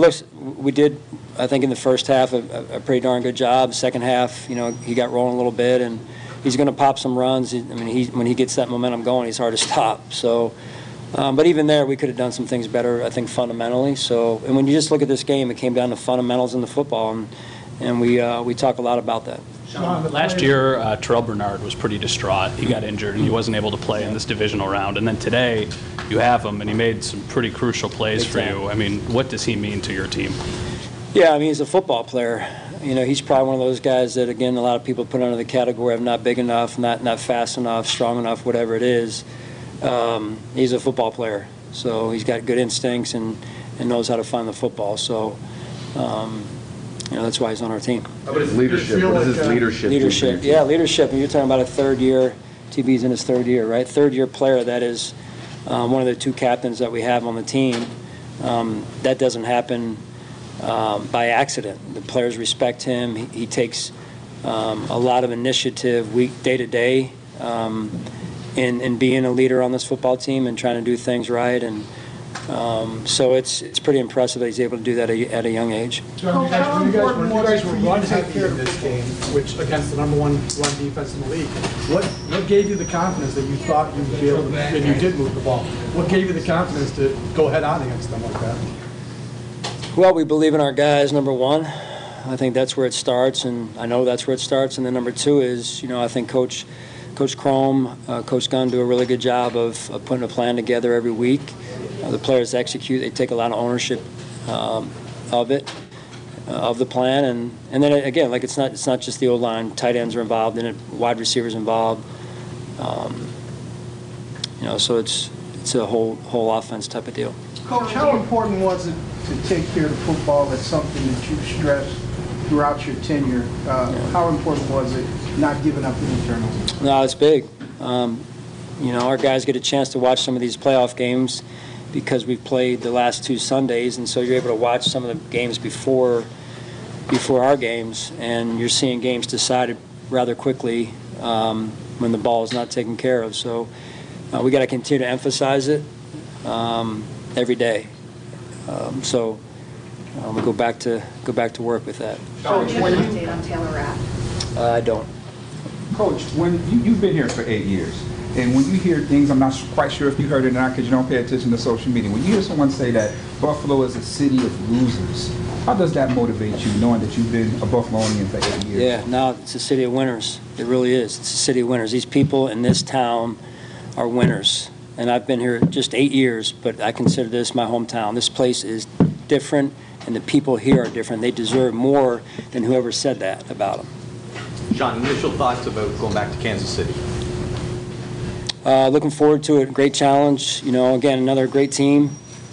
we did, I think, in the first half, a pretty darn good job. Second half, he got rolling a little bit, and he's going to pop some runs. When he gets that momentum going, he's hard to stop. So, but even there, we could have done some things better, I think, fundamentally. So, and when you just look at this game, it came down to fundamentals in the football, and we talk a lot about that. Last year, Terrell Bernard was pretty distraught. He got injured, and he wasn't able to play in this divisional round. And then today, you have him, and he made some pretty crucial plays for you. I mean, what does he mean to your team? Yeah, he's a football player. He's probably one of those guys that, again, a lot of people put under the category of not big enough, not fast enough, strong enough, whatever it is. He's a football player. So he's got good instincts and knows how to find the football. So, that's why he's on our team. How about his leadership? What is his leadership? Leadership. Yeah, leadership. And you're talking about a third year. TB's in his third year, right? Third-year player. That is one of the two captains that we have on the team. That doesn't happen by accident. The players respect him. He takes a lot of initiative day to day in being a leader on this football team and trying to do things right. And so it's pretty impressive that he's able to do that at a young age. John, you guys were run heavy in this game, which against the number one run defense in the league. What gave you the confidence that you thought you'd be able to, and you did move the ball? What gave you the confidence to go head on against them like that? Well, we believe in our guys, number one. I think that's where it starts, and I know that's where it starts. And then number two is, I think Coach Chrome, Coach Gunn do a really good job of putting a plan together every week. The players execute. They take a lot of ownership of it, of the plan, and then again, like it's not just the O-line. Tight ends are involved in it, wide receivers involved. So it's a whole offense type of deal. Coach, how important was it to take care of the football? That's something that you've stressed throughout your tenure. How important was it not giving up any turnovers? No, it's big. Our guys get a chance to watch some of these playoff games because we've played the last two Sundays, and so you're able to watch some of the games before our games, and you're seeing games decided rather quickly when the ball is not taken care of. So we got to continue to emphasize it every day. So we go back to work with that. Coach, do you have an update on Taylor Rapp? I don't. Coach, when you've been here for 8 years, and when you hear things, I'm not quite sure if you heard it or not because you don't pay attention to social media. When you hear someone say that Buffalo is a city of losers, how does that motivate you, knowing that you've been a Buffalonian for 8 years? Yeah, no, it's a city of winners. It really is. It's a city of winners. These people in this town are winners. And I've been here just 8 years, but I consider this my hometown. This place is different, and the people here are different. They deserve more than whoever said that about them. John, initial thoughts about going back to Kansas City? Looking forward to it. Great challenge. Again, another great team.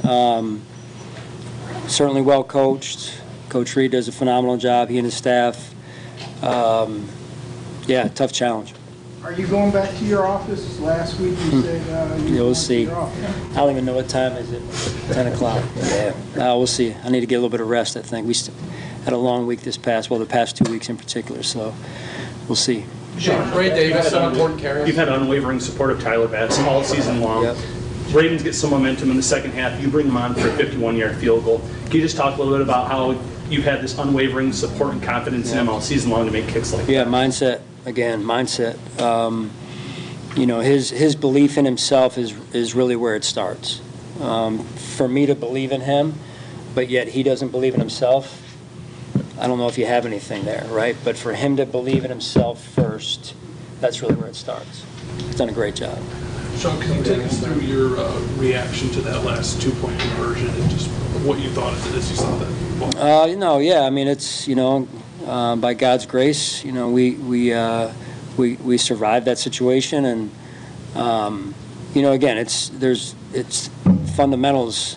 Certainly well coached. Coach Reed does a phenomenal job. He and his staff. Tough challenge. Are you going back to your office? Last week you said we'll see. I don't even know what time is it. 10 o'clock. Yeah. We'll see. I need to get a little bit of rest, I think. We had a long week the past 2 weeks in particular, so we'll see. Ray Davis, so important carries. You've had unwavering support of Tyler Batts all season long. Yep. Ravens get some momentum in the second half. You bring him on for a 51-yard field goal. Can you just talk a little bit about how you've had this unwavering support and confidence in him all season long to make kicks like that? Yeah, mindset. Again, mindset. His belief in himself is really where it starts. For me to believe in him, but yet he doesn't believe in himself, I don't know if you have anything there, right? But for him to believe in himself first, that's really where it starts. He's done a great job. Sean, can you take us through your reaction to that last 2-point conversion and just what you thought of it as you saw that ball? It's by God's grace, we survived that situation, and again, it's fundamentals.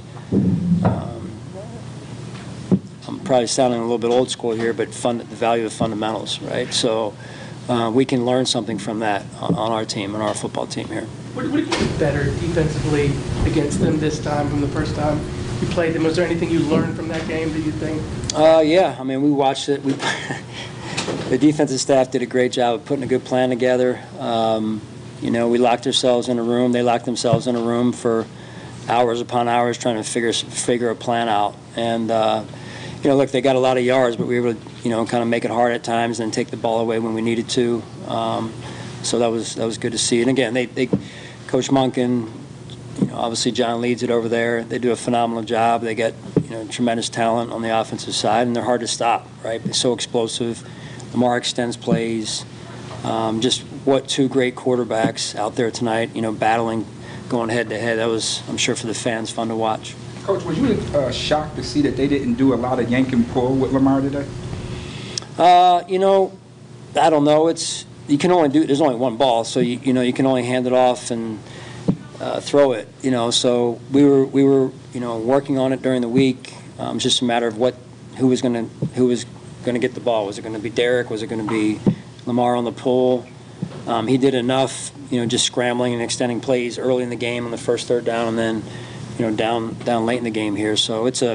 I'm probably sounding a little bit old school here, but the value of fundamentals, right? So we can learn something from that on our team, on our football team here. What did you do better defensively against them this time from the first time you played them? Was there anything you learned from that game that you think? We watched it. The defensive staff did a great job of putting a good plan together. We locked ourselves in a room. They locked themselves in a room for hours upon hours trying to figure a plan out. And look, they got a lot of yards, but we were able to, kind of make it hard at times and take the ball away when we needed to. So that was good to see. And again, they Coach Monken, obviously John leads it over there. They do a phenomenal job. They got, tremendous talent on the offensive side, and they're hard to stop, right? They're so explosive. Lamar extends plays. Just what two great quarterbacks out there tonight, battling, going head-to-head. That was, I'm sure, for the fans, fun to watch. Coach, was you shocked to see that they didn't do a lot of yank and pull with Lamar today? I don't know. You can only there's only one ball, so you can only hand it off and throw it. So we were working on it during the week. It's just a matter of who was going to get the ball. Was it going to be Derek? Was it going to be Lamar on the pull? He did enough, just scrambling and extending plays early in the game on the first third down, and then down late in the game here. So it's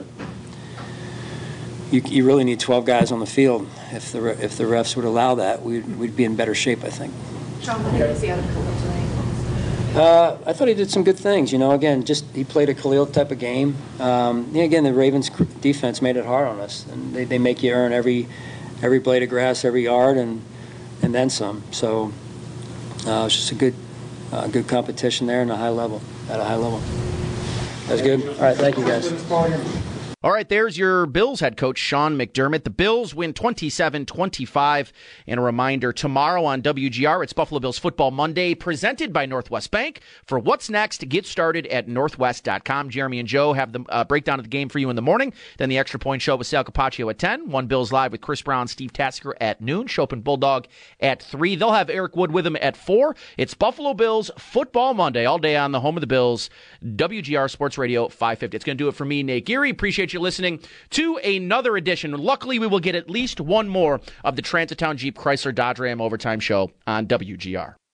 you really need 12 guys on the field. If the refs would allow that, we'd be in better shape, I think. Sean, what did you see out of Khalil tonight? I thought he did some good things. Again, just he played a Khalil type of game. Again, the Ravens defense made it hard on us, and they make you earn every blade of grass, every yard, and then some. So it's just a good competition there and at a high level. That's good. All right, thank you, guys. All right, there's your Bills head coach, Sean McDermott. The Bills win 27-25. And a reminder, tomorrow on WGR, it's Buffalo Bills Football Monday, presented by Northwest Bank. For what's next, get started at northwest.com. Jeremy and Joe have the breakdown of the game for you in the morning. Then the Extra Point Show with Sal Capaccio at 10. One Bills Live with Chris Brown, Steve Tasker at noon. Chopin Bulldog at 3. They'll have Eric Wood with them at 4. It's Buffalo Bills Football Monday, all day on the home of the Bills, WGR Sports Radio 550. It's going to do it for me, Nate Geary. Appreciate you listening to another edition. Luckily, we will get at least one more of the Transit Town Jeep Chrysler Dodge Ram Overtime Show on WGR.